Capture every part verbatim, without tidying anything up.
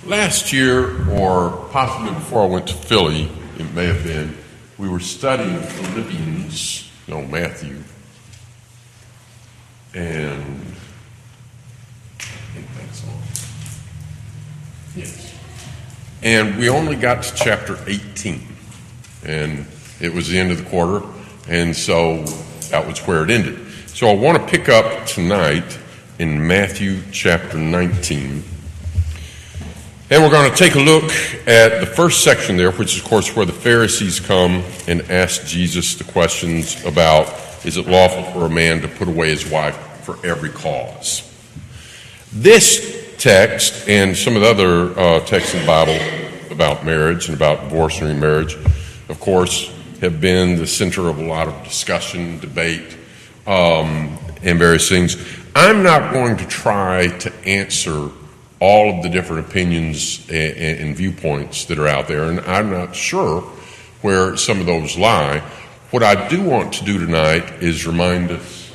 Last year, or possibly before I went to Philly, it may have been, we were studying Philippians, no, Matthew, and I think that's on. Yes. And we only got to chapter eighteen, and it was the end of the quarter, and so that was where it ended. So I want to pick up tonight in Matthew chapter nineteen. And we're going to take a look at the first section there, which is, of course, where the Pharisees come and ask Jesus the questions about, is it lawful for a man to put away his wife for every cause? This text and some of the other uh, texts in the Bible about marriage and about divorce and remarriage, of course, have been the center of a lot of discussion, debate, um, and various things. I'm not going to try to answer all of the different opinions and, and viewpoints that are out there, and I'm not sure where some of those lie. What I do want to do tonight is remind us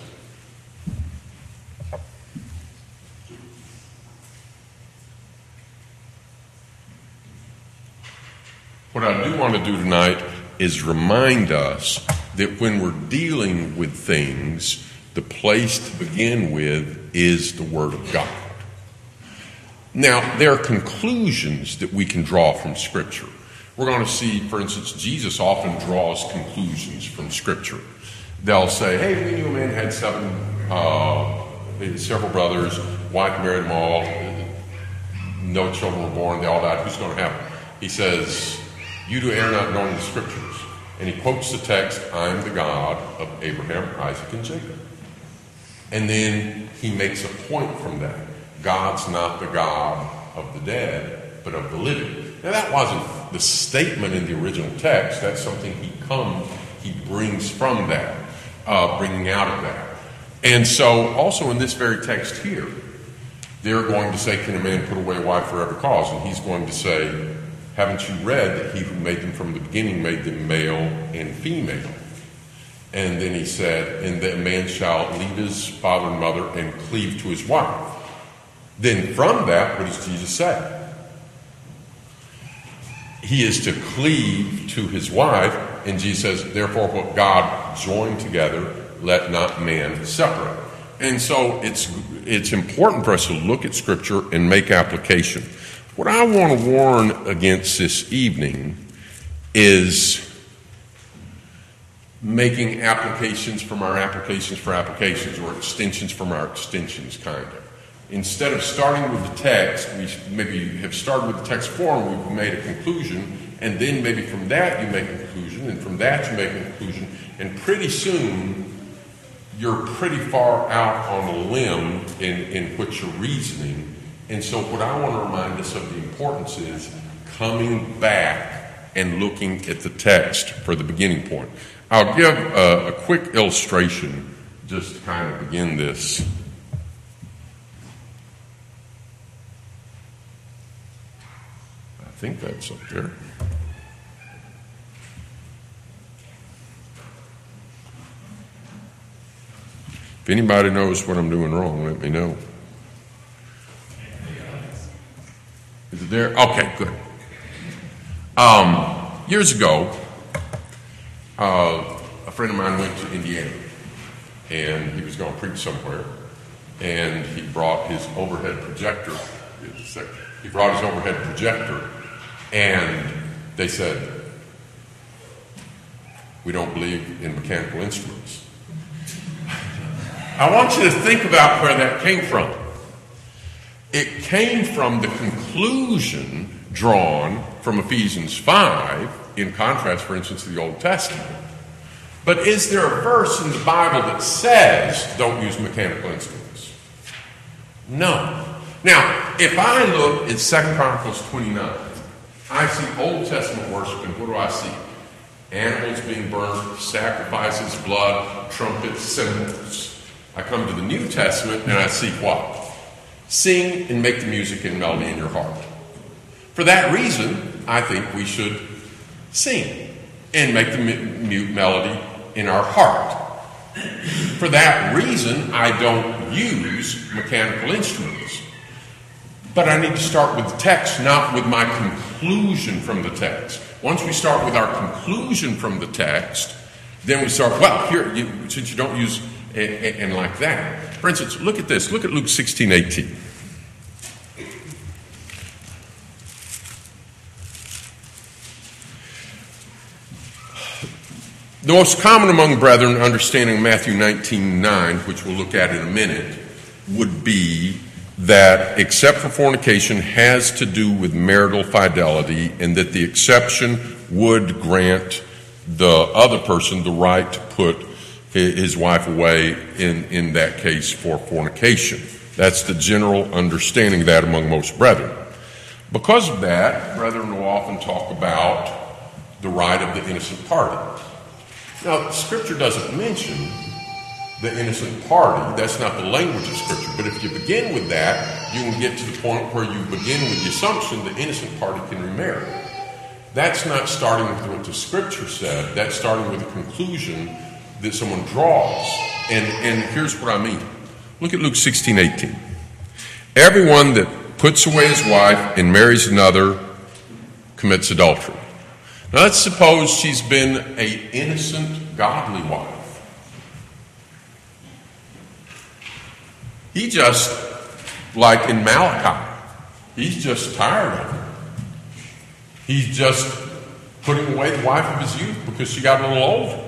what I do want to do tonight is remind us that when we're dealing with things, the place to begin with is the Word of God. Now, there are conclusions that we can draw from Scripture. We're going to see, for instance, Jesus often draws conclusions from Scripture. They'll say, hey, we knew a man had seven, uh, several brothers, wife married them all, no children were born, they all died. Who's going to have them? He says, you do err not knowing the Scriptures. And he quotes the text, I am the God of Abraham, Isaac, and Jacob. And then he makes a point from that. God's not the God of the dead, but of the living. Now, that wasn't the statement in the original text. That's something he comes, he brings from that, uh, bringing out of that. And so, also in this very text here, they're going to say, can a man put away a wife for every cause? And he's going to say, haven't you read that he who made them from the beginning made them male and female? And then he said, and that a man shall leave his father and mother and cleave to his wife. Then from that, what does Jesus say? He is to cleave to his wife, and Jesus says, therefore what God joined together, let not man separate. And so it's it's important for us to look at Scripture and make application. What I want to warn against this evening is making applications from our applications for applications, or extensions from our extensions, kind of. Instead of starting with the text, we maybe have started with the text form, we've made a conclusion, and then maybe from that you make a conclusion, and from that you make a conclusion, and pretty soon you're pretty far out on a limb in, in what you're reasoning. And so what I want to remind us of the importance is coming back and looking at the text for the beginning point. I'll give a, a quick illustration just to kind of begin this. I think that's up there. If anybody knows what I'm doing wrong, let me know. Is it there? Okay, good. Um, years ago, uh, a friend of mine went to Indiana, and he was going to preach somewhere, and he brought his overhead projector. He brought his overhead projector. And they said, we don't believe in mechanical instruments. I want you to think about where that came from. It came from the conclusion drawn from Ephesians five, in contrast, for instance, to the Old Testament. But is there a verse in the Bible that says don't use mechanical instruments? No. Now, if I look at Second Chronicles twenty-nine, I see Old Testament worship, and what do I see? Animals being burned, sacrifices, blood, trumpets, cymbals. I come to the New Testament, and I see what? Sing and make the music and melody in your heart. For that reason, I think we should sing and make the mute melody in our heart. For that reason, I don't use mechanical instruments. But I need to start with the text, not with my conclusion from the text. Once we start with our conclusion from the text, then we start, well, here, you, since you don't use and like that. For instance, look at this. Look at Luke sixteen eighteen. The most common among brethren, understanding Matthew nineteen nine, which we'll look at in a minute, would be that except for fornication has to do with marital fidelity, and that the exception would grant the other person the right to put his wife away in, in that case for fornication. That's the general understanding of that among most brethren. Because of that, brethren will often talk about the right of the innocent party. Now, Scripture doesn't mention the innocent party. That's not the language of Scripture. But if you begin with that, you can get to the point where you begin with the assumption the innocent party can remarry. That's not starting with what the Scripture said. That's starting with a conclusion that someone draws. And, and here's what I mean. Look at Luke sixteen eighteen. Everyone that puts away his wife and marries another commits adultery. Now let's suppose she's been an innocent, godly wife. He just, like in Malachi, he's just tired of her. He's just putting away the wife of his youth because she got a little older.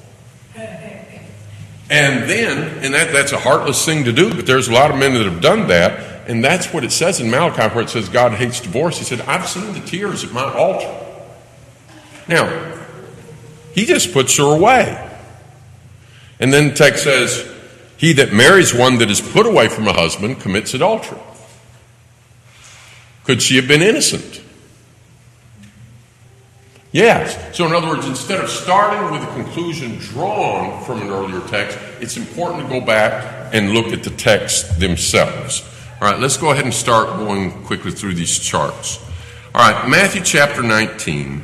And then, and that, that's a heartless thing to do, but there's a lot of men that have done that, and that's what it says in Malachi where it says God hates divorce. He said, I've seen the tears at my altar. Now, he just puts her away. And then the text says, he that marries one that is put away from a husband commits adultery. Could she have been innocent? Yes. So in other words, instead of starting with a conclusion drawn from an earlier text, it's important to go back and look at the text themselves. All right, let's go ahead and start going quickly through these charts. All right, Matthew chapter nineteen,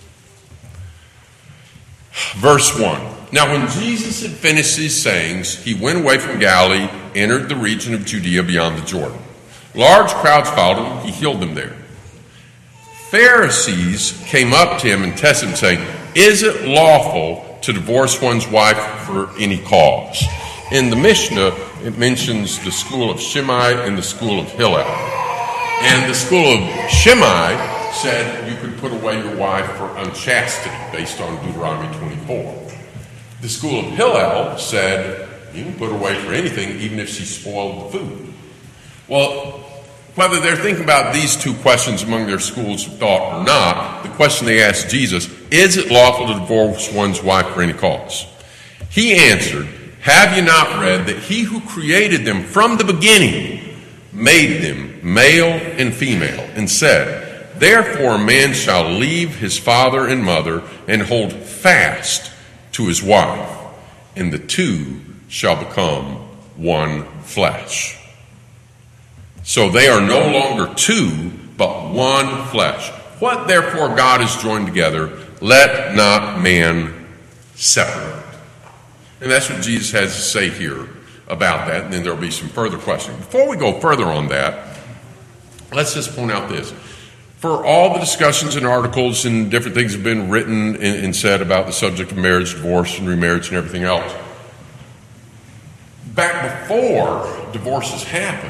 verse one. Now when Jesus had finished these sayings, he went away from Galilee, entered the region of Judea beyond the Jordan. Large crowds followed him, he healed them there. Pharisees came up to him and tested him, saying, is it lawful to divorce one's wife for any cause? In the Mishnah, it mentions the school of Shammai and the school of Hillel. And the school of Shammai said you could put away your wife for unchastity, based on Deuteronomy twenty-four. The school of Hillel said you can put her away for anything, even if she spoiled the food. Well, whether they're thinking about these two questions among their schools of thought or not, the question they asked Jesus, is it lawful to divorce one's wife for any cause? He answered, have you not read that he who created them from the beginning made them male and female, and said, therefore a man shall leave his father and mother and hold fast to his wife, and the two shall become one flesh. So they are no longer two, but one flesh. What therefore God has joined together, let not man separate. And that's what Jesus has to say here about that, and then there'll be some further questions. Before we go further on that, let's just point out this. For all the discussions and articles and different things have been written and, and said about the subject of marriage, divorce, and remarriage and everything else, back before divorces happened,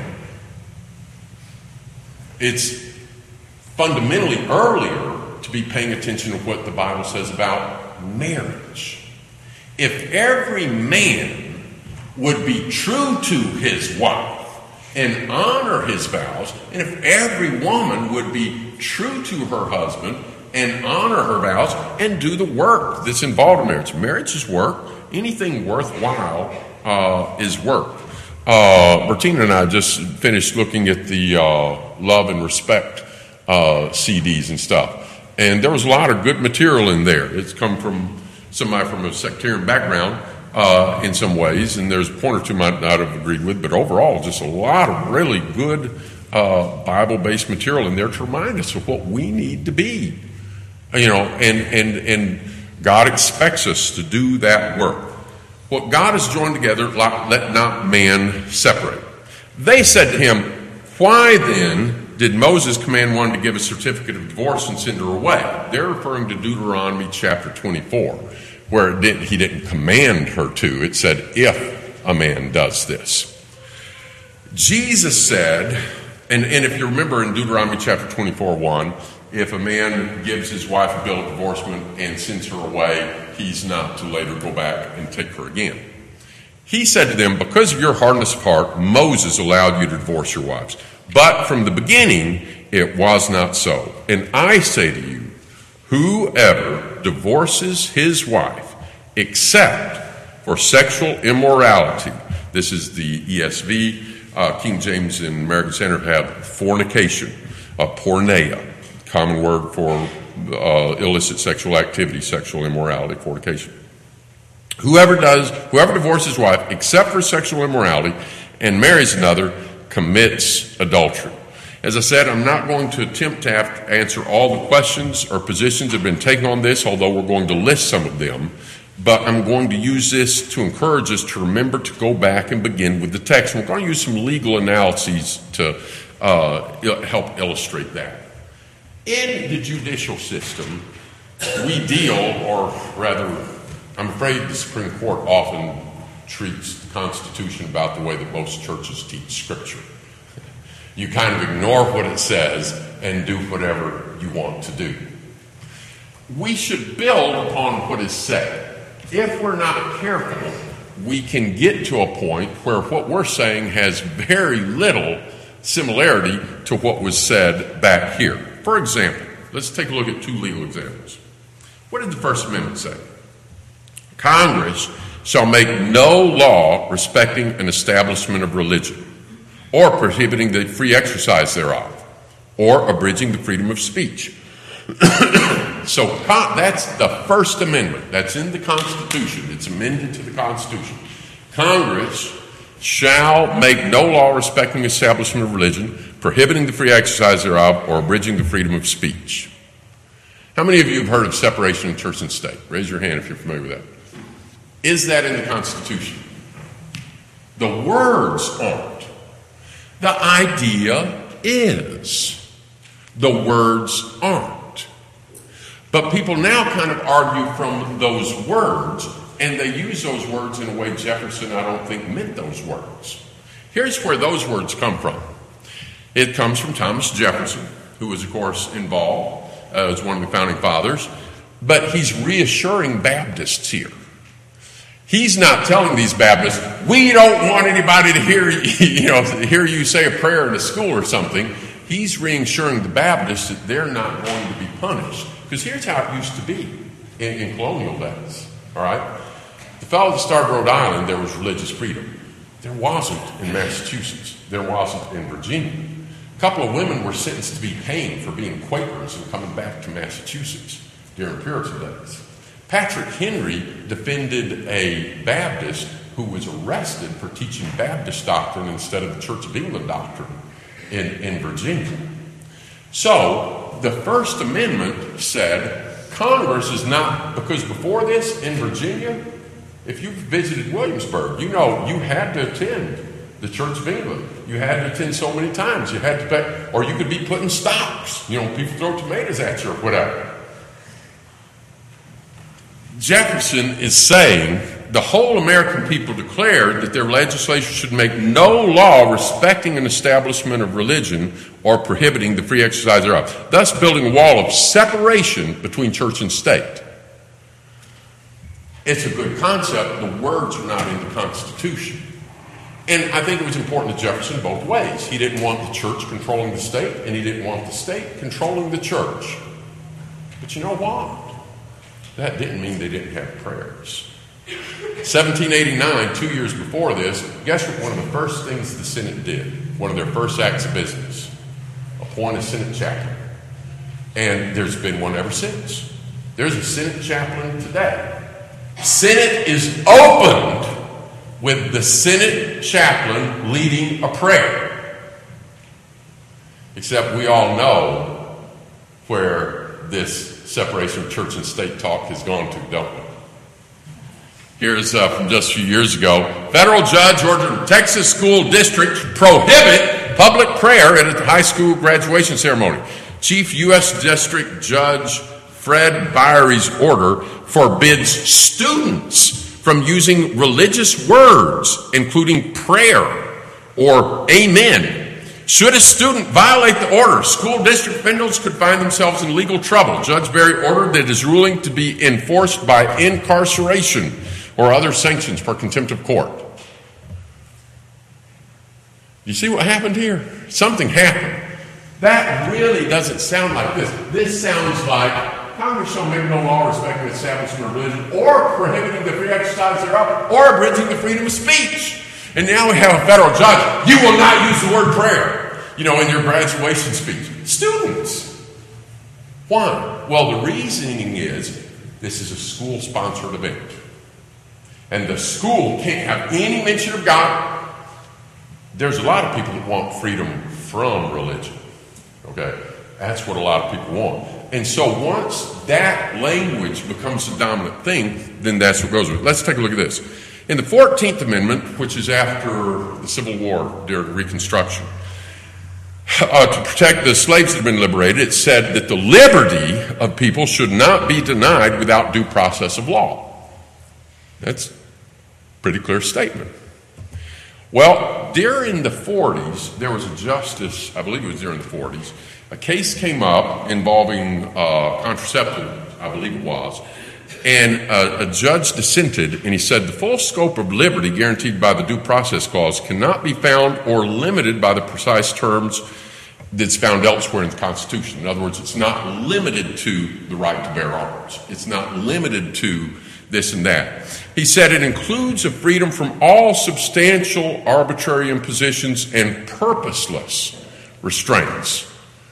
it's fundamentally earlier to be paying attention to what the Bible says about marriage. If every man would be true to his wife and honor his vows, and if every woman would be true to her husband and honor her vows and do the work that's involved in marriage. Marriage is work. Anything worthwhile uh, is work. Uh, Bertina and I just finished looking at the uh, Love and Respect uh, C Ds and stuff. And there was a lot of good material in there. It's come from somebody from a sectarian background uh, in some ways, and there's a point or two might not have agreed with, but overall just a lot of really good uh, Bible-based material in there to remind us of what we need to be. You know, and, and, and God expects us to do that work. What God has joined together, let not man separate. They said to him, why then did Moses command one to give a certificate of divorce and send her away? They're referring to Deuteronomy chapter twenty-four, where it didn't, he didn't command her to. It said, if a man does this. Jesus said, and, and if you remember in Deuteronomy chapter twenty-four, one, if a man gives his wife a bill of divorcement and sends her away, he's not to later go back and take her again. He said to them, because of your hardness of heart, Moses allowed you to divorce your wives. But from the beginning, it was not so. And I say to you, whoever divorces his wife, except for sexual immorality, this is the E S V, uh, King James and American Standard have fornication, uh, porneia, common word for uh, illicit sexual activity, sexual immorality, fornication. Whoever does, whoever divorces his wife, except for sexual immorality, and marries another, commits adultery. As I said, I'm not going to attempt to have to answer all the questions or positions that have been taken on this, although we're going to list some of them. But I'm going to use this to encourage us to remember to go back and begin with the text. And we're going to use some legal analyses to uh, help illustrate that. In the judicial system, we deal, or rather, I'm afraid the Supreme Court often treats the Constitution about the way that most churches teach Scripture. You kind of ignore what it says and do whatever you want to do. We should build upon what is said. If we're not careful, we can get to a point where what we're saying has very little similarity to what was said back here. For example, let's take a look at two legal examples. What did the First Amendment say? Congress shall make no law respecting an establishment of religion, or prohibiting the free exercise thereof, or abridging the freedom of speech. So that's the First Amendment. That's in the Constitution. It's amended to the Constitution. Congress shall make no law respecting the establishment of religion, prohibiting the free exercise thereof, or abridging the freedom of speech. How many of you have heard of separation of church and state? Raise your hand if you're familiar with that. Is that in the Constitution? The words aren't. The idea is. The words aren't. But people now kind of argue from those words, and they use those words in a way Jefferson, I don't think, meant those words. Here's where those words come from. It comes from Thomas Jefferson, who was, of course, involved uh, as one of the founding fathers, but he's reassuring Baptists here. He's not telling these Baptists, we don't want anybody to hear you know, hear you say a prayer in a school or something. He's reassuring the Baptists that they're not going to be punished. Because here's how it used to be in, in colonial days. All right? The fellow that started Rhode Island, there was religious freedom. There wasn't in Massachusetts. There wasn't in Virginia. A couple of women were sentenced to be hanged for being Quakers and coming back to Massachusetts during Puritan days. Patrick Henry defended a Baptist who was arrested for teaching Baptist doctrine instead of the Church of England doctrine in, in Virginia. So the First Amendment said Congress is not, because before this in Virginia, if you visited Williamsburg, you know you had to attend the Church of England. You had to attend so many times. You had to pay, or you could be put in stocks. You know, people throw tomatoes at you or whatever. Jefferson is saying the whole American people declared that their legislation should make no law respecting an establishment of religion or prohibiting the free exercise thereof, thus building a wall of separation between church and state. It's a good concept. The words are not in the Constitution. And I think it was important to Jefferson both ways. He didn't want the church controlling the state, and he didn't want the state controlling the church. But you know what? That didn't mean they didn't have prayers. seventeen eighty-nine, two years before this, guess what one of the first things the Senate did? One of their first acts of business. Appoint a Senate chaplain. And there's been one ever since. There's a Senate chaplain today. Senate is opened with the Senate chaplain leading a prayer. Except we all know where this separation of church and state talk has gone to, don't we? Here's uh, from just a few years ago. Federal judge ordered Texas school district to prohibit public prayer at a high school graduation ceremony. Chief U S District Judge Fred Bierry's order forbids students from using religious words, including prayer or amen. Should a student violate the order, school district officials could find themselves in legal trouble. Judge Bierry ordered that his ruling to be enforced by incarceration or other sanctions for contempt of court. You see what happened here? Something happened. That really doesn't sound like this. This sounds like Congress shall make no law respecting the establishment of religion or prohibiting the free exercise thereof or abridging the freedom of speech. And now we have a federal judge. You will not use the word prayer, you know, in your graduation speech. Students. Why? Well, the reasoning is this is a school-sponsored event. And the school can't have any mention of God. There's a lot of people that want freedom from religion. Okay? That's what a lot of people want. And so once that language becomes the dominant thing, then that's what goes with it. Let's take a look at this. In the fourteenth Amendment, which is after the Civil War during Reconstruction, uh, to protect the slaves that had been liberated, it said that the liberty of people should not be denied without due process of law. That's a pretty clear statement. Well, during the forties, there was a justice, I believe it was during the forties, a case came up involving uh, contraceptive, I believe it was, and a, a judge dissented, and he said the full scope of liberty guaranteed by the Due Process Clause cannot be found or limited by the precise terms that's found elsewhere in the Constitution. In other words, it's not limited to the right to bear arms. It's not limited to this and that. He said it includes a freedom from all substantial arbitrary impositions and purposeless restraints.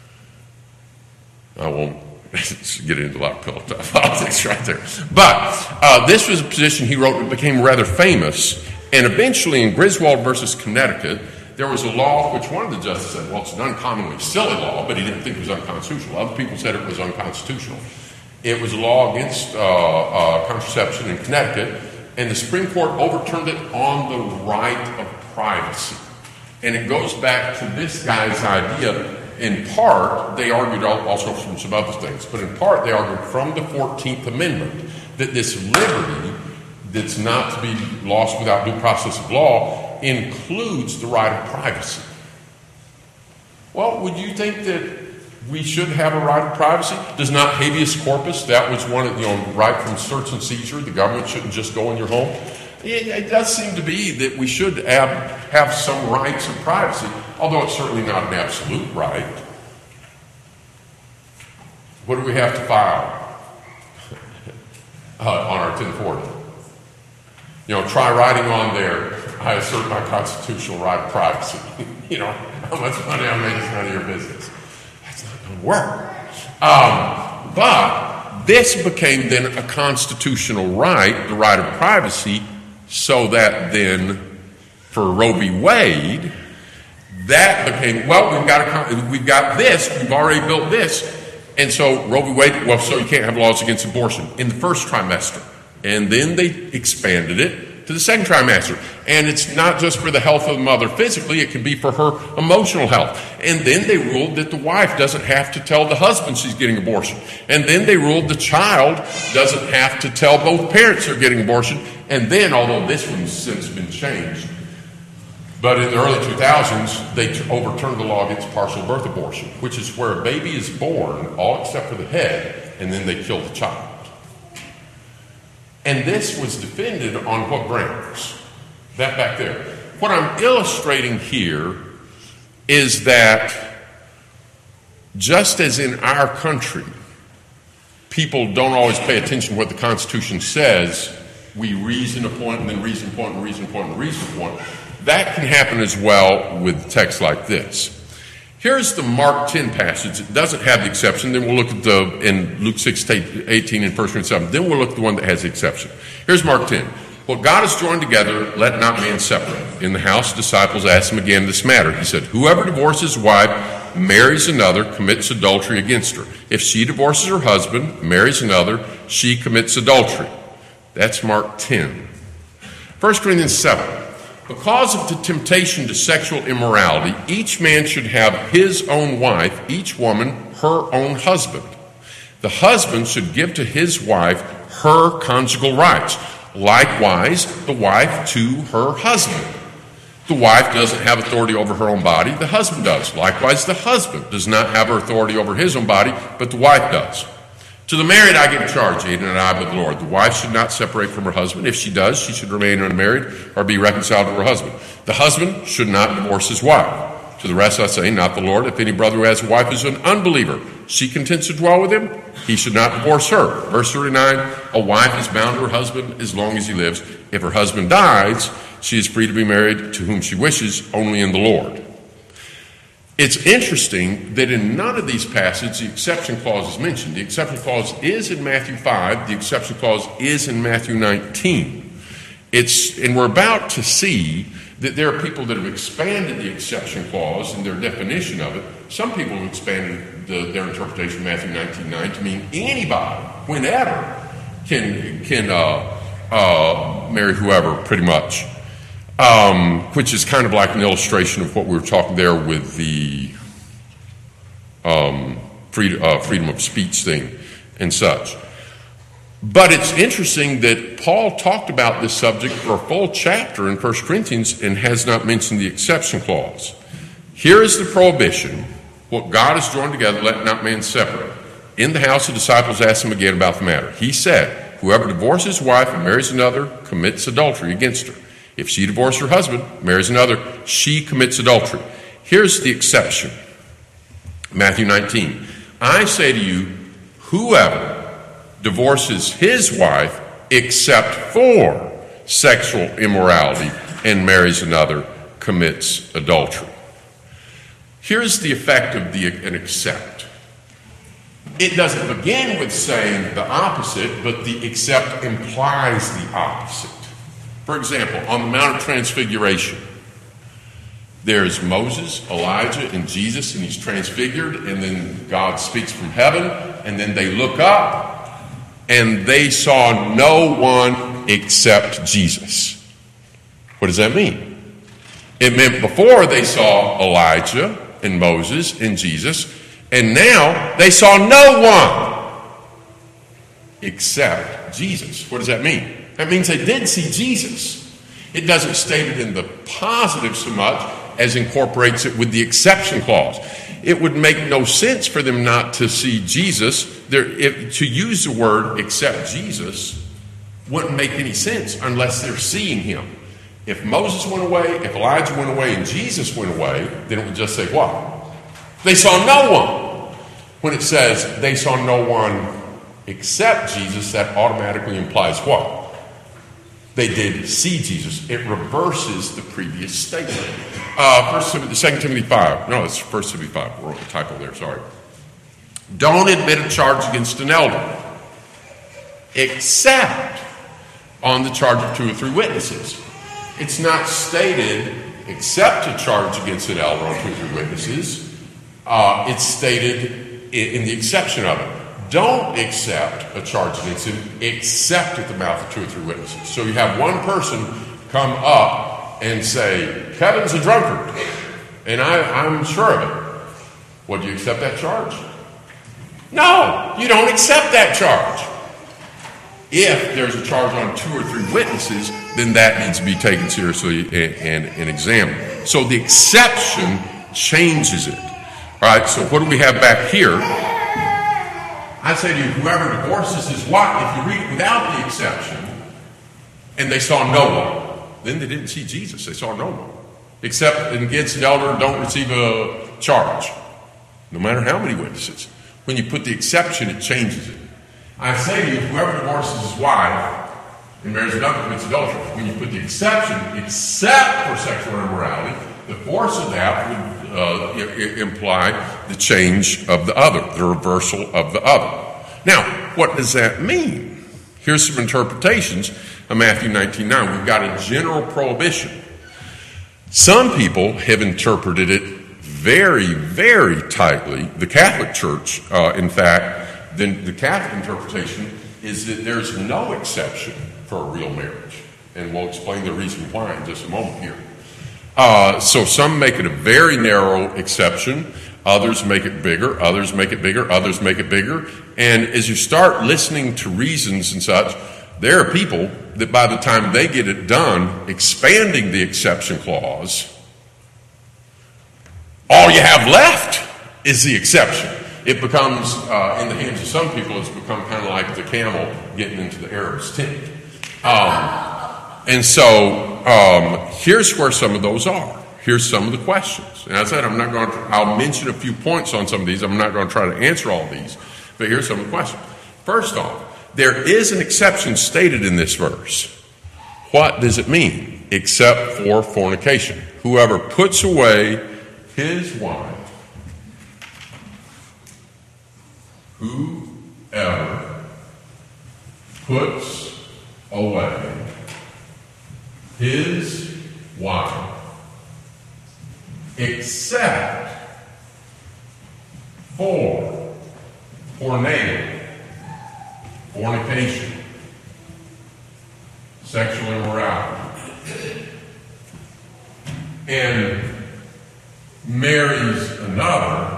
I won't get into a lot of politics right there. But uh, this was a position he wrote that became rather famous. And eventually in Griswold versus Connecticut, there was a law which one of the justices said, well, it's an uncommonly silly law, but he didn't think it was unconstitutional. Other people said it was unconstitutional. It was a law against uh, uh, contraception in Connecticut, and the Supreme Court overturned it on the right of privacy. And it goes back to this guy's idea. In part, they argued also from some other things, but in part they argued from the fourteenth Amendment that this liberty that's not to be lost without due process of law includes the right of privacy. Well, would you think that we should have a right of privacy? Does not habeas corpus, that was one of, you know, right from search and seizure, the government shouldn't just go in your home? It, it does seem to be that we should have, have some rights of privacy, although it's certainly not an absolute right. What do we have to file uh, on our ten forty? You know, try writing on there, I assert my constitutional right of privacy. You know, how much money I make is none of your business. That's not going to work. Um, but this became then a constitutional right, the right of privacy, so that then for Roe v. Wade, that became, well, we've got, a, we've got this, we've already built this, and so Roe v. Wade, well, so you can't have laws against abortion in the first trimester. And then they expanded it to the second trimester. And it's not just for the health of the mother physically, it can be for her emotional health. And then they ruled that the wife doesn't have to tell the husband she's getting abortion. And then they ruled the child doesn't have to tell both parents they're getting abortion. And then, although this one's since been changed, but in the early two thousands, they t- overturned the law against partial birth abortion, which is where a baby is born, all except for the head, and then they kill the child. And this was defended on what grounds? That back there. What I'm illustrating here is that just as in our country, people don't always pay attention to what the Constitution says, we reason a point and then reason a point and reason a point and reason a point. That can happen as well with texts like this. Here's the Mark ten passage. It doesn't have the exception. Then we'll look at the in Luke six eighteen and First Corinthians seven. Then we'll look at the one that has the exception. Here's Mark ten. What God has joined together, let not man separate. In the house, disciples asked him again this matter. He said, whoever divorces his wife, marries another, commits adultery against her. If she divorces her husband, marries another, she commits adultery. That's Mark ten. First Corinthians seven. Because of the temptation to sexual immorality, each man should have his own wife, each woman her own husband. The husband should give to his wife her conjugal rights. Likewise, the wife to her husband. The wife doesn't have authority over her own body, the husband does. Likewise, the husband does not have authority over his own body, but the wife does. To the married I give a charge, Aiden and I, by the Lord. The wife should not separate from her husband. If she does, she should remain unmarried or be reconciled to her husband. The husband should not divorce his wife. To the rest I say, not the Lord. If any brother who has a wife is an unbeliever, she contends to dwell with him, he should not divorce her. Verse thirty-nine, a wife is bound to her husband as long as he lives. If her husband dies, she is free to be married to whom she wishes, only in the Lord. It's interesting that in none of these passages the exception clause is mentioned. The exception clause is in Matthew five. The exception clause is in Matthew nineteen. It's, and we're about to see that there are people that have expanded the exception clause and their definition of it. Some people have expanded the, their interpretation of Matthew nineteen nine to mean anybody, whenever, can, can uh, uh, marry whoever, pretty much. Um, which is kind of like an illustration of what we were talking there with the um, freedom, uh, freedom of speech thing and such. But it's interesting that Paul talked about this subject for a full chapter in First Corinthians and has not mentioned the exception clause. Here is the prohibition. What God has joined together, let not man separate. In the house, the disciples asked him again about the matter. He said, whoever divorces his wife and marries another commits adultery against her. If she divorces her husband, marries another, she commits adultery. Here's the exception. Matthew nineteen. I say to you, whoever divorces his wife except for sexual immorality and marries another commits adultery. Here's the effect of the an except. It doesn't begin with saying the opposite, but the except implies the opposite. For example, on the Mount of Transfiguration, there's Moses, Elijah, and Jesus, and he's transfigured, and then God speaks from heaven, and then they look up, and they saw no one except Jesus. What does that mean? It meant before they saw Elijah and Moses and Jesus, and now they saw no one except Jesus. What does that mean? That means they did see Jesus. It doesn't state it in the positive so much as incorporates it with the exception clause. It would make no sense for them not to see Jesus. There, if, to use the word except Jesus wouldn't make any sense unless they're seeing him. If Moses went away, if Elijah went away, and Jesus went away, then it would just say what? They saw no one. When it says they saw no one except Jesus, that automatically implies what? They did see Jesus. It reverses the previous statement. Uh, First Timothy, Second Timothy five. No, it's First Timothy five. We're on a typo there, sorry. Don't admit a charge against an elder, except on the charge of two or three witnesses. It's not stated except a charge against an elder on two or three witnesses. Uh, it's stated in, in the exception of it. Don't accept a charge against him except at the mouth of two or three witnesses. So you have one person come up and say, Kevin's a drunkard, and I, I'm sure of it. Well, do you accept that charge? No, you don't accept that charge. If there's a charge on two or three witnesses, then that needs to be taken seriously and, and, and examined. So the exception changes it. All right, so what do we have back here? I say to you, whoever divorces his wife, if you read it without the exception, and they saw no one, then they didn't see Jesus. They saw no one. Except against an elder, don't receive a charge, no matter how many witnesses. When you put the exception, it changes it. I say to you, whoever divorces his wife and marries another commits adultery. When you put the exception, except for sexual immorality, the force of that would uh, I- imply the change of the other, the reversal of the other. Now, what does that mean? Here's some interpretations of Matthew nineteen nine. We've got a general prohibition. Some people have interpreted it very, very tightly. The Catholic Church, uh, in fact, then the Catholic interpretation is that there's no exception for a real marriage. And we'll explain the reason why in just a moment here. Uh, so some make it a very narrow exception. Others make it bigger. Others make it bigger. Others make it bigger. And as you start listening to reasons and such, there are people that by the time they get it done, expanding the exception clause, all you have left is the exception. It becomes, uh, in the hands of some people, it's become kind of like the camel getting into the Arab's tent. Um, and so um, here's where some of those are. Here's some of the questions. And as I said, I'm not going to, I'll mention a few points on some of these. I'm not going to try to answer all of these. But here's some of the questions. First off, there is an exception stated in this verse. What does it mean? Except for fornication. Whoever puts away his wife, whoever puts away his wife, except for porneia, fornication, sexual immorality, and marries another,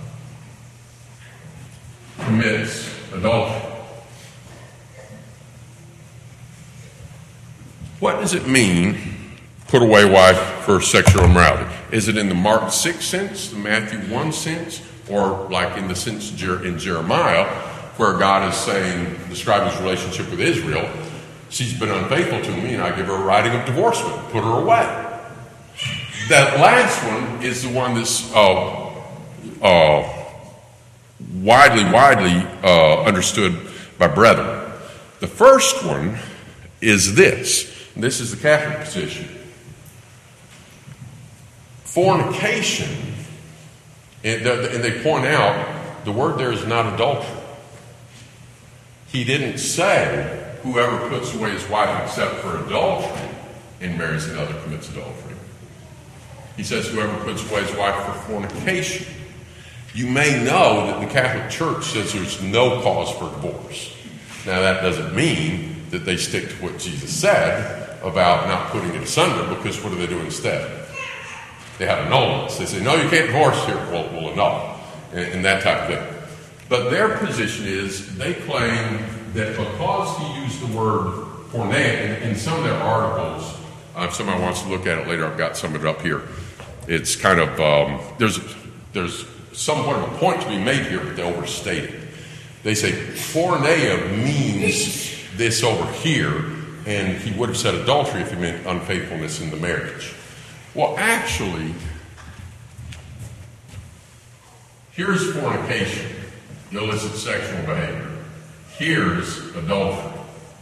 commits adultery. What does it mean, put away wife for sexual immorality? Is it in the Mark six sense, the Matthew one sense, or like in the sense in Jeremiah, where God is saying, describing his relationship with Israel, she's been unfaithful to me and I give her a writing of divorcement, put her away. That last one is the one that's uh, uh, widely, widely uh, understood by brethren. The first one is this. And this is the Catholic position. Fornication, and they point out the word there is not adultery. He didn't say whoever puts away his wife except for adultery and marries another commits adultery. He says whoever puts away his wife for fornication. You may know that the Catholic Church says there's no cause for divorce. Now that doesn't mean that they stick to what Jesus said about not putting it asunder, because what do they do instead? They have annulments. They say, no, you can't divorce here. Well, we'll annul it, and, and that type of thing. But their position is they claim that because he used the word porneia in, in some of their articles, uh, if somebody wants to look at it later, I've got some of it up here. It's kind of, um, there's, there's somewhat of a point to be made here, but they overstate it. They say porneia means this over here, and he would have said adultery if he meant unfaithfulness in the marriage. Well, actually, here's fornication, illicit sexual behavior. Here's adultery.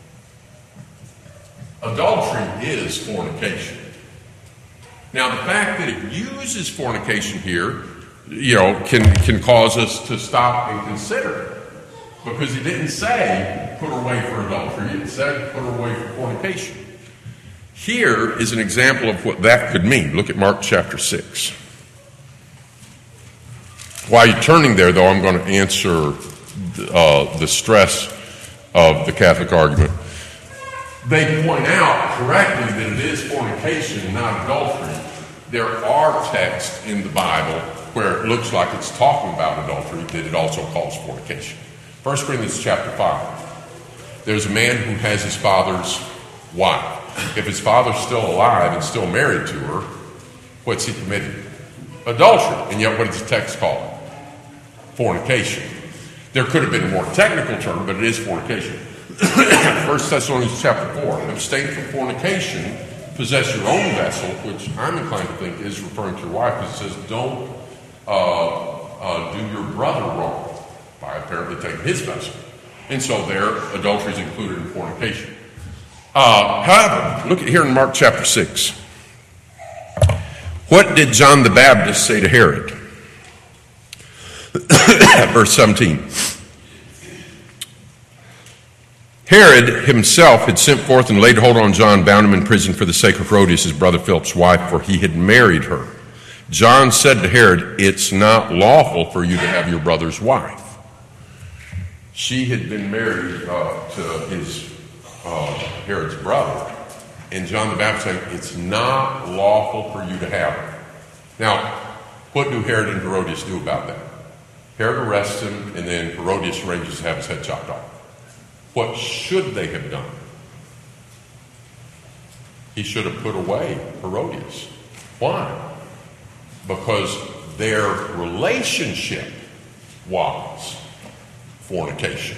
Adultery is fornication. Now, the fact that it uses fornication here, you know, can, can cause us to stop and consider it. Because he didn't say, put her away for adultery. It said, put her away for fornication. Here is an example of what that could mean. Look at Mark chapter six. While you're turning there, though, I'm going to answer uh, the stress of the Catholic argument. They point out correctly that it is fornication, not adultery. There are texts in the Bible where it looks like it's talking about adultery, that it also calls fornication. First Corinthians chapter five. There's a man who has his father's wife. If his father's still alive and still married to her, what's he committed? Adultery. And yet what does the text call it? Fornication. There could have been a more technical term, but it is fornication. First Thessalonians chapter four. Abstain from fornication, possess your own vessel, which I'm inclined to think is referring to your wife, because it says don't uh, uh, do your brother wrong by apparently taking his vessel. And so there, adultery is included in fornication. Uh, however, look at here in Mark chapter six. What did John the Baptist say to Herod? Verse seventeen. Herod himself had sent forth and laid hold on John, bound him in prison for the sake of Herodias, his brother Philip's wife, for he had married her. John said to Herod, it's not lawful for you to have your brother's wife. She had been married uh, to his uh, Herod's brother, And John the Baptist saying, it's not lawful for you to have her. Now, what do Herod and Herodias do about that? Herod arrests him, and then Herodias arranges to have his head chopped off. What should they have done? He should have put away Herodias. Why? Because their relationship was fornication.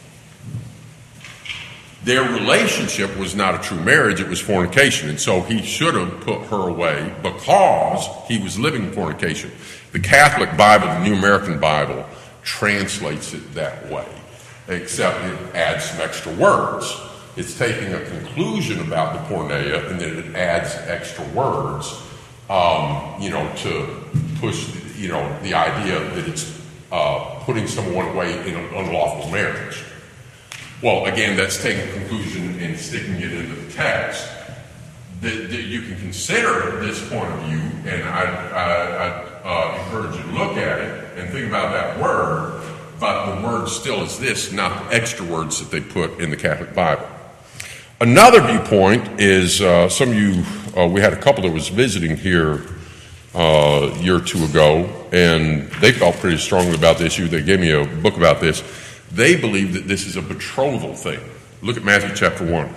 Their relationship was not a true marriage, it was fornication. And so he should have put her away because he was living fornication. The Catholic Bible, the New American Bible, translates it that way, except it adds some extra words. It's taking a conclusion about the porneia and then it adds extra words, um, you know, to push, you know, the idea that it's uh, putting someone away in an unlawful marriage. Well, again, that's taking a conclusion and sticking it into the text. That, that you can consider this point of view, and I, I, I uh, encourage you to look at it and think about that word, but the word still is this, not the extra words that they put in the Catholic Bible. Another viewpoint is, uh, some of you, uh, we had a couple that was visiting here uh, a year or two ago, and they felt pretty strongly about the issue. They gave me a book about this. They believe that this is a betrothal thing. Look at Matthew chapter one.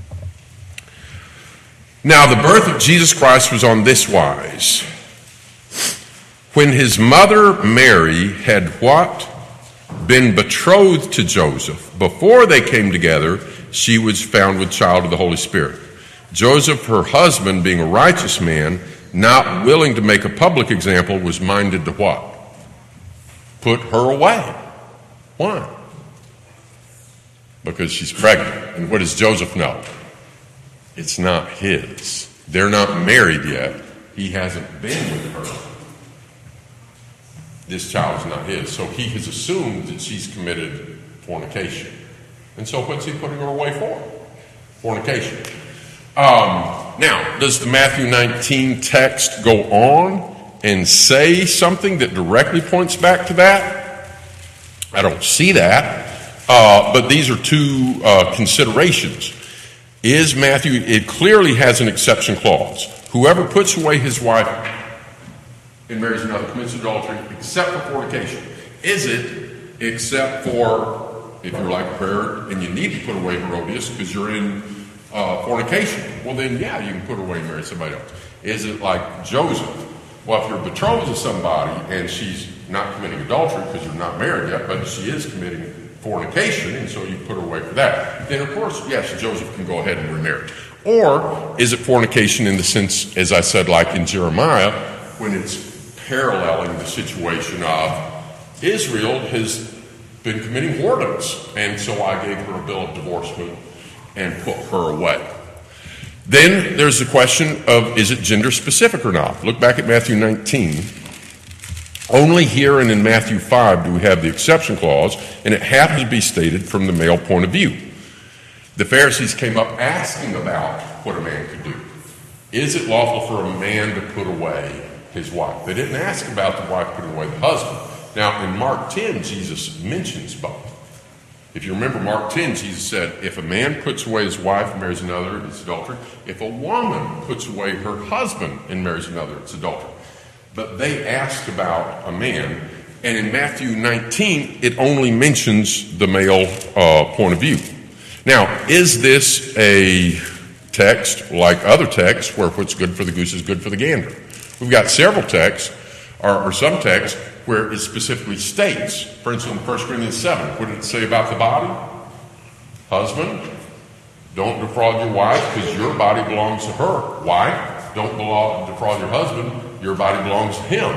Now the birth of Jesus Christ was on this wise. When his mother Mary had what? Been betrothed to Joseph. Before they came together, she was found with child of the Holy Spirit. Joseph, her husband, being a righteous man, not willing to make a public example, was minded to what? Put her away. Why? Because she's pregnant. And what does Joseph know? It's not his. They're not married yet. He hasn't been with her. This child is not his. So he has assumed that she's committed fornication. And so what's he putting her away for? Fornication. Um, now, does the Matthew nineteen text go on and say something that directly points back to that? I don't see that. Uh, but these are two uh, considerations. Is Matthew, it clearly has an exception clause. Whoever puts away his wife and marries another commits adultery except for fornication. Is it except for if you're like Herod and you need to put away Herodias because you're in uh, fornication? Well then, yeah, you can put her away and marry somebody else. Is it like Joseph? Well, if you're betrothed to somebody and she's not committing adultery because you're not married yet, but she is committing fornication, and so you put her away for that, then of course, yes, Joseph can go ahead and remarry. Or is it fornication in the sense, as I said, like in Jeremiah, when it's paralleling the situation of Israel has been committing whoredoms, and so I gave her a bill of divorcement and put her away. Then there's the question of, is it gender specific or not? Look back at Matthew nineteen. Only here and in Matthew five do we have the exception clause, and it happens to be stated from the male point of view. The Pharisees came up asking about what a man could do. Is it lawful for a man to put away his wife? They didn't ask about the wife putting away the husband. Now, in Mark ten, Jesus mentions both. If you remember Mark ten, Jesus said, if a man puts away his wife and marries another, it's adultery. If a woman puts away her husband and marries another, it's adultery. But they asked about a man, and in Matthew nineteen, it only mentions the male uh, point of view. Now, is this a text like other texts where what's good for the goose is good for the gander? We've got several texts, or, or some texts, where it specifically states, for instance, in First Corinthians seven, what did it say about the body? Husband, don't defraud your wife because your body belongs to her. Wife, don't belong, defraud your husband. Your body belongs to him.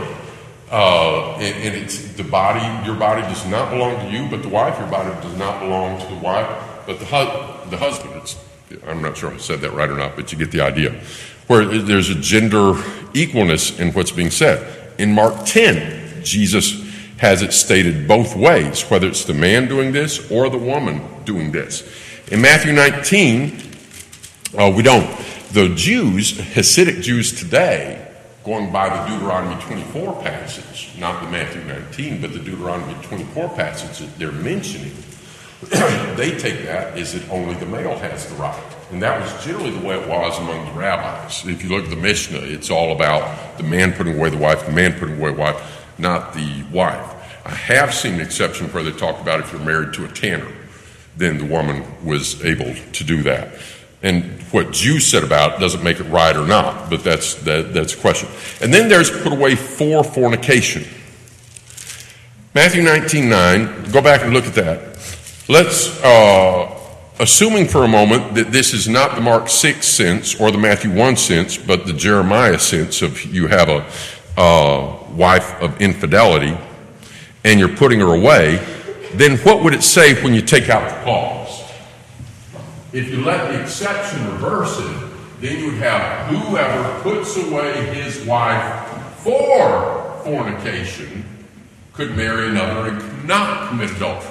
Uh, and, and it's the body, your body does not belong to you, but the wife, your body does not belong to the wife, but the, hu- the husband. It's, I'm not sure if I said that right or not, but you get the idea. Where there's a gender equalness in what's being said. In Mark ten, Jesus has it stated both ways, whether it's the man doing this or the woman doing this. In Matthew nineteen, uh, we don't. The Jews, Hasidic Jews today, going by the Deuteronomy twenty-four passage, not the Matthew nineteen, but the Deuteronomy twenty-four passage that they're mentioning, they take that as that only the male has the right. And that was generally the way it was among the rabbis. If you look at the Mishnah, it's all about the man putting away the wife, the man putting away the wife, not the wife. I have seen an exception where they talk about if you're married to a tanner, then the woman was able to do that. And what Jews said about it doesn't make it right or not, but that's that, that's a question. And then there's put away for fornication. Matthew nineteen nine, go back and look at that. Let's, uh, assuming for a moment that this is not the Mark six sense or the Matthew one sense, but the Jeremiah sense of you have a uh, wife of infidelity and you're putting her away, then what would it say when you take out the clause? If you let the exception reverse it, then you would have whoever puts away his wife for fornication could marry another and could not commit adultery.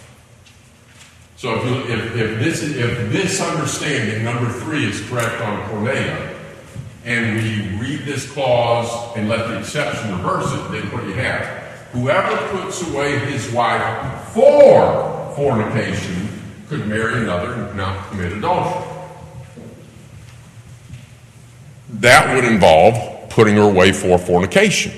So if, you, if, if, this, if this understanding, number three, is correct on porneia, and we read this clause and let the exception reverse it, then what do you have? Whoever puts away his wife for fornication could marry another and not commit adultery. That would involve putting her away for fornication.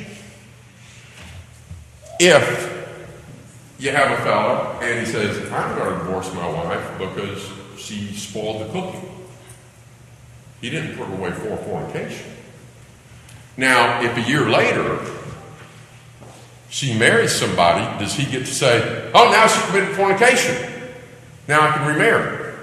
If you have a fellow and he says, I'm going to divorce my wife because she spoiled the cooking. He didn't put her away for fornication. Now, if a year later she marries somebody, does he get to say, oh, now she committed fornication. Now I can remarry.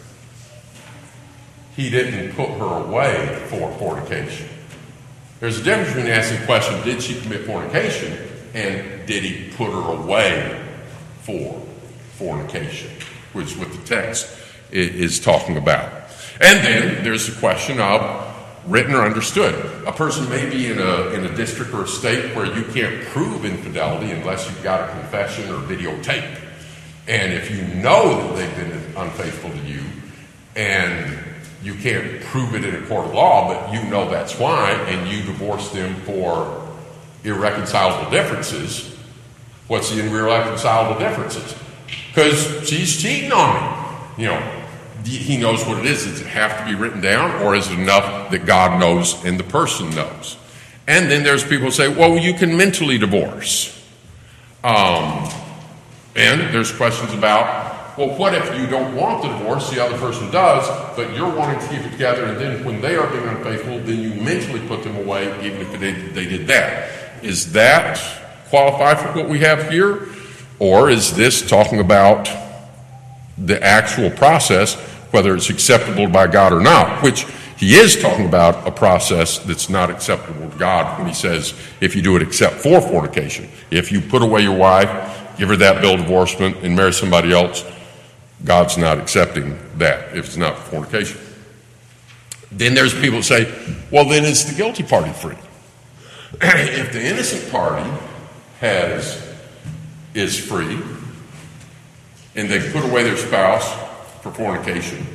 He didn't put her away for fornication. There's a difference between asking the question, did she commit fornication, and did he put her away for fornication, which is what the text is talking about. And then there's the question of written or understood. A person may be in a in a district or a state where you can't prove infidelity unless you've got a confession or videotape. And if you know that they've been unfaithful to you, and you can't prove it in a court of law, but you know that's why, and you divorce them for irreconcilable differences, what's the irreconcilable differences? Because she's cheating on me. You know, he knows what it is. Does it have to be written down, or is it enough that God knows and the person knows? And then there's people who say, well, you can mentally divorce. Um, and there's questions about, well, what if you don't want the divorce, the other person does, but you're wanting to keep it together, and then when they are being unfaithful, then you mentally put them away, even if they, they did that. Is that qualify for what we have here? Or is this talking about the actual process, whether it's acceptable by God or not, which he is talking about a process that's not acceptable to God when he says, if you do it except for fornication. If you put away your wife, give her that bill of divorcement, and marry somebody else, God's not accepting that if it's not fornication. Then there's people who say, well, then is the guilty party free? If the innocent party has is free, and they put away their spouse for fornication,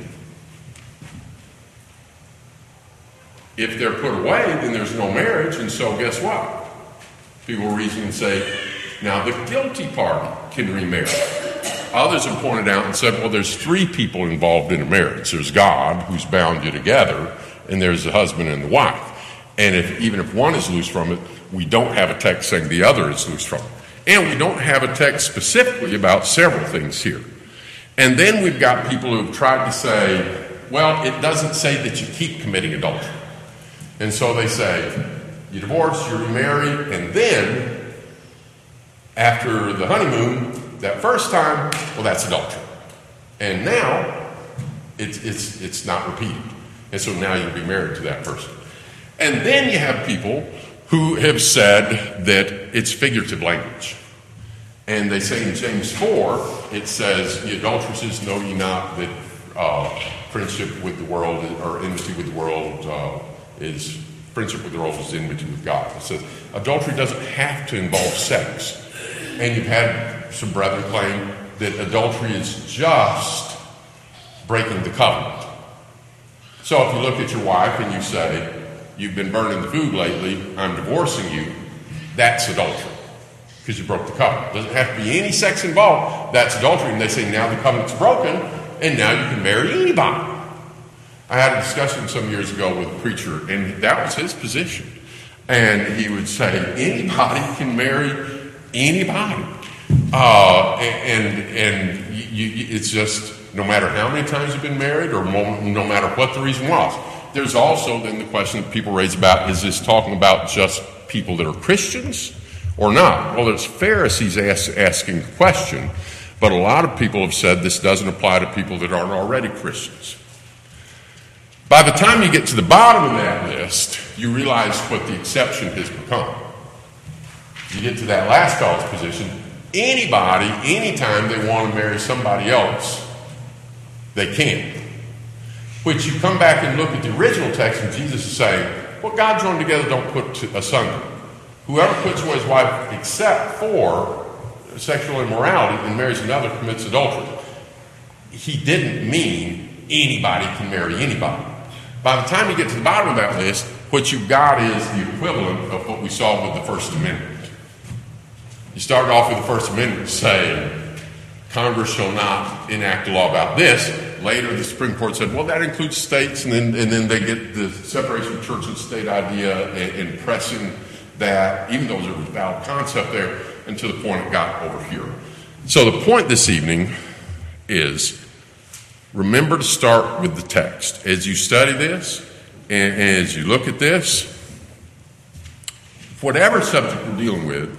if they're put away, then there's no marriage, and so guess what? People reason and say, now the guilty party can remarry. Others have pointed out and said, well, there's three people involved in a marriage. There's God, who's bound you together, and there's the husband and the wife. And if even if one is loose from it, we don't have a text saying the other is loose from it. And we don't have a text specifically about several things here. And then we've got people who have tried to say, well, it doesn't say that you keep committing adultery. And so they say, you divorce, you remarry, and then after the honeymoon, that first time, well, that's adultery. And now it's it's it's not repeated. And so now you'll be married to that person. And then you have people who have said that it's figurative language. And they say in James four, it says, ye adulteresses, know ye not that uh, friendship with the world, or enmity with the world, uh, is, friendship with the world is enmity with God. It says, adultery doesn't have to involve sex. And you've had some brethren claim that adultery is just breaking the covenant. So if you look at your wife and you say, you've been burning the food lately, I'm divorcing you, that's adultery, because you broke the covenant. Doesn't have to be any sex involved, that's adultery. And they say now the covenant's broken, and now you can marry anybody. I had a discussion some years ago with a preacher, and that was his position. And he would say, anybody can marry anybody. Uh, and and you, you, it's just, no matter how many times you've been married or no, no matter what the reason was. There's also then the question that people raise about, is this talking about just people that are Christians or not? Well, there's Pharisees ask, asking the question, but a lot of people have said this doesn't apply to people that aren't already Christians. By the time you get to the bottom of that list, you realize what the exception has become. You get to that last call's position, anybody, anytime they want to marry somebody else, they can. Which you come back and look at the original text, and Jesus is saying, what God joined together, don't put asunder. Whoever puts away his wife except for sexual immorality and marries another commits adultery. He didn't mean anybody can marry anybody. By the time you get to the bottom of that list, what you've got is the equivalent of what we saw with the First Amendment. You started off with the First Amendment saying, Congress shall not enact a law about this. Later, the Supreme Court said, well, that includes states, and then and then they get the separation of church and state idea and, and pressing that, even though there was a valid concept there, and to the point it got over here. So the point this evening is, remember to start with the text. As you study this, and, and as you look at this, whatever subject we're dealing with,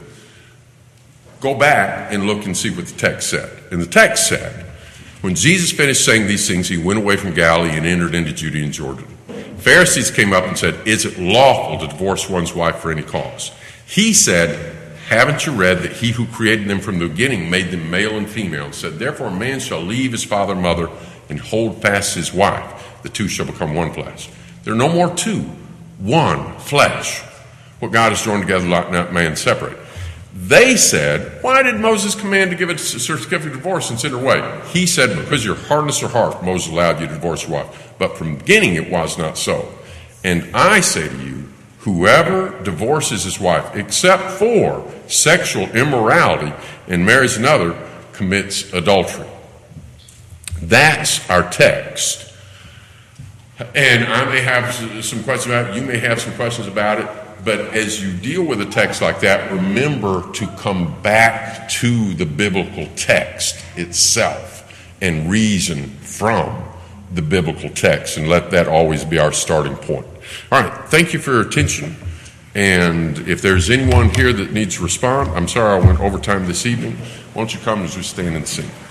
go back and look and see what the text said. And the text said, when Jesus finished saying these things, he went away from Galilee and entered into Judea and Jordan. Pharisees came up and said, is it lawful to divorce one's wife for any cause? He said, haven't you read that he who created them from the beginning made them male and female, and said, therefore a man shall leave his father and mother and hold fast his wife. The two shall become one flesh. There are no more two, one flesh. What God has joined together, let not man separate. They said, why did Moses command to give a certificate of divorce and send her away? He said, because your hardness of heart, Moses allowed you to divorce your wife. But from the beginning it was not so. And I say to you, whoever divorces his wife, except for sexual immorality, and marries another, commits adultery. That's our text. And I may have some questions about it. You may have some questions about it. But as you deal with a text like that, remember to come back to the biblical text itself and reason from the biblical text, and let that always be our starting point. All right, thank you for your attention. And if there's anyone here that needs to respond, I'm sorry I went overtime this evening. Why don't you come as we stand and sing?